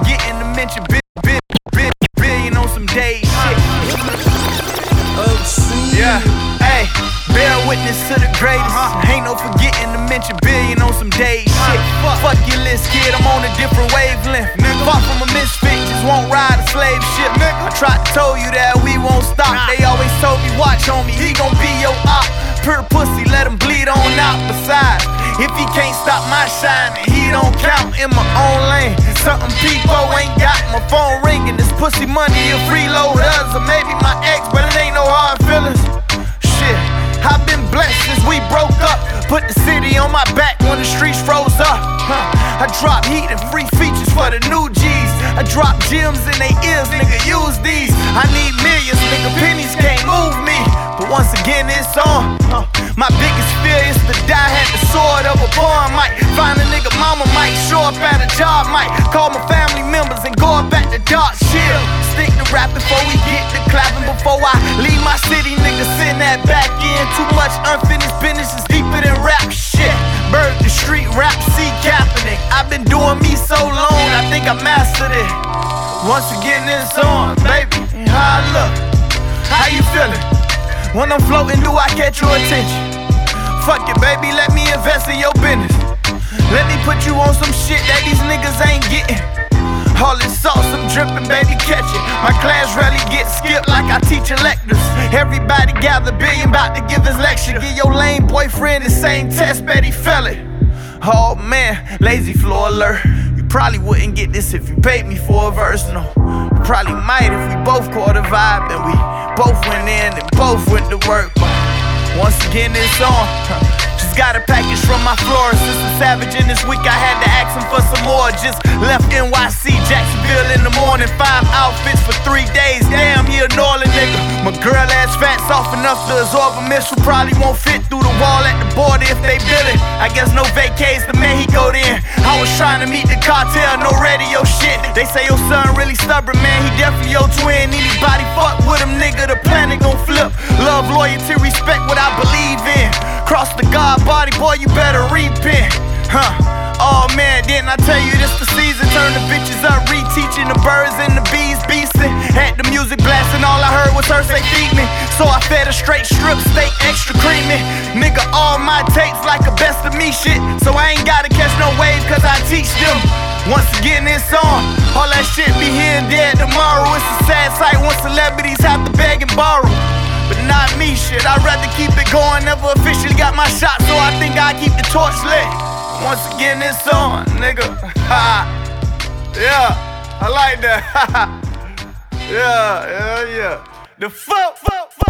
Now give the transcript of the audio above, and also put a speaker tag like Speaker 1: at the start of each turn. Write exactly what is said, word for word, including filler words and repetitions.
Speaker 1: forgetting to mention big, big, big, billion on some days shit. Yeah, hey, bear witness to the greatest. Ain't no forgetting to mention billion on some days shit. Fuck your list, kid, I'm on a different wavelength. Far from a misfit, just won't ride a slave ship. I tried to tell you that we won't stop. They always told me, watch on me, he gon' be your op. Pure pussy, let him bleed on out. Besides, if he can't stop my shine, then he don't count in my own lane. Something people ain't got, my phone ringing. This pussy money, a freeload us, or maybe my ex, but it ain't no hard feelings. Shit, I've been blessed since we broke up. Put the city on my back when the streets froze up. Huh. I drop heat and free features for the new G's. I drop gems in they ears, nigga, use these. I need millions, nigga, pennies can't move me. But once again, it's on. Uh, my biggest fear is to die at the sword of a barn. Might find a nigga mama, might show up at a job. Might call my family members and go up at the dark. Chill, stick to rap before we get to clapping. Before I leave my city, nigga, send that back in. Too much unfinished business is deeper than rap shit. Bird the street rap, see Kaepernick. I've been doing me so long, I think I mastered it. Once again, it's on, baby. How I look? How you feeling? When I'm floating, do I catch your attention? Fuck it, baby, let me invest in your business. Let me put you on some shit that these niggas ain't getting. All this sauce I'm dripping, baby, catch it. My class rarely gets skipped like I teach electives. Everybody gather, billion about to give his lecture. Give your lame boyfriend the same test, bet he fell it. Oh man, lazy floor alert. You probably wouldn't get this if you paid me for a verse, no. You probably might if we both caught a vibe and we both went in and both went to work. But once again, it's on. Just got a package from my florist, Sister Savage, and this week I had to ask him for some more. Just left N Y C, Jacksonville in the morning. Five outfits for three days, damn, he a Norland nigga. My girl ass fat, soft enough to absorb a missile. Probably won't fit through the wall at the border if they build it. I guess no vacays, the man he go then. I was trying to meet the cartel, no radio shit. They say your son really stubborn, man, he definitely your twin. Anybody fuck with him, nigga, the planet gon' flip. Love, loyalty, respect what I believe in. Cross the God body, boy, you better repent. Huh. Oh man, didn't I tell you this the season? Turn the bitches up, reteaching the birds and the bees beastin'. Had the music blasting, all I heard was her say feed me. So I fed a straight strip steak, extra creamy. Nigga, all my tapes like a best of me shit. So I ain't gotta catch no wave cause I teach them. Once again, it's on. All that shit be here and there tomorrow. It's a sad sight when celebrities have to beg and borrow. But not me, shit, I'd rather keep it going. Never officially got my shot, so I think I keep the torch lit. Once again, it's on, nigga. Yeah, I like that. Yeah, yeah, yeah. The fuck, fuck, fuck.